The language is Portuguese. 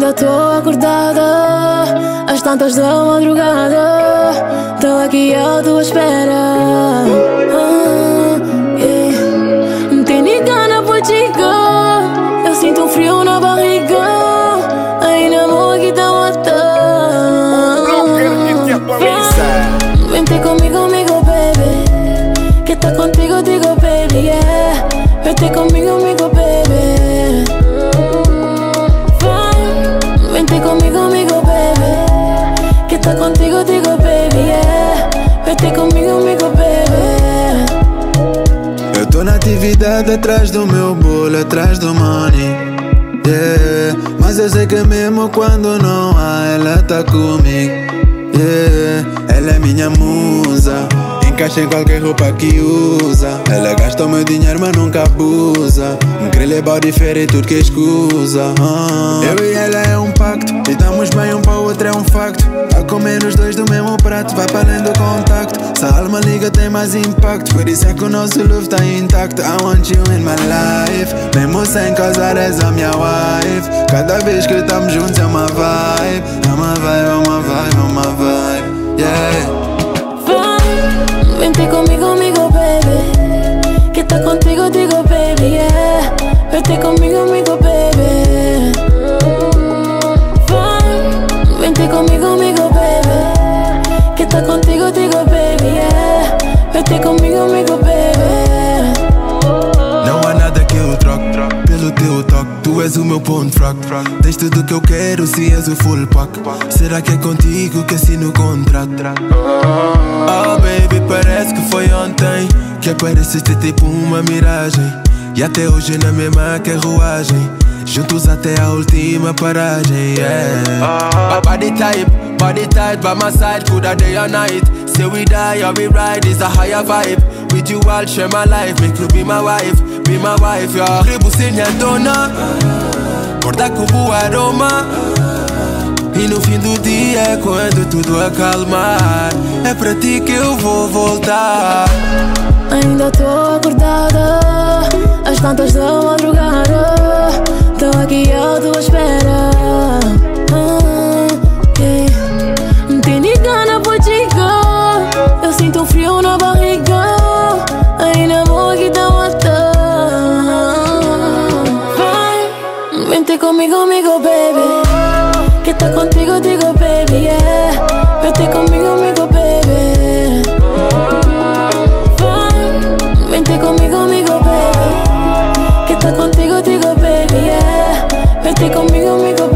Ainda tô acordada, às tantas da madrugada. Tô aqui à tua espera. Não tem nem gana pra chegar. Eu sinto um frio na barriga. Ainda vou aqui tá matando. Vem ter comigo, baby. Que tá contigo, digo, baby, yeah. Vem ter comigo, baby. Vente conmigo, baby. Que tá contigo, digo, baby, yeah. Vente comigo, baby. Eu tô na atividade atrás do meu bolo, atrás do money, yeah. Mas eu sei que mesmo quando não há, ela tá comigo, yeah. Ela é minha musa, encaixa em qualquer roupa que usa. Ela gasta o meu dinheiro, mas nunca abusa. Me quer levar de férias e tudo que escusa. Eu e ela é um pacto, e damos bem um para o outro é um facto. A comer os dois do mesmo prato, vai para além do contacto. Se a alma liga tem mais impacto, por isso é que o nosso love tá intacto. I want you in my life, mesmo sem casar és a minha wife. Cada vez que estamos juntos é uma vibe. É uma vibe, é uma vibe, é uma vibe, yeah. Vente conmigo, baby. Que tá contigo, digo, baby, yeah. Vente comigo, baby. Vente comigo, baby. Que tá contigo, digo, baby, yeah. Vente comigo, baby. Não há nada que eu troque pelo teu toque. Tu és o meu ponto fraco. Tens tudo que eu quero se és o full pack. Será que é contigo que assino o contrato? Oh baby, parece que foi ontem que apareceste tipo uma miragem. E até hoje na mesma carruagem, juntos até a última paragem, yeah. Body tight by my side, coulda day or night. Say we die or we ride, is a higher vibe. With you I'll share my life, make you be my wife, yeah. Tribo sem a dona, guarda com o aroma. E no fim do dia, quando tudo acalmar, é pra ti que eu vou voltar. Ainda tô acordada, às tantas da madrugada. Tô aqui à tua espera. Não tem nem gana pra chegar. Eu sinto um frio na barriga. Ainda vou aqui tá matando. Vente comigo, baby. Que tá contigo, digo, baby, yeah. Vente comigo, baby. Vente comigo, baby. Que tá contigo, digo, baby, yeah. Vente comigo,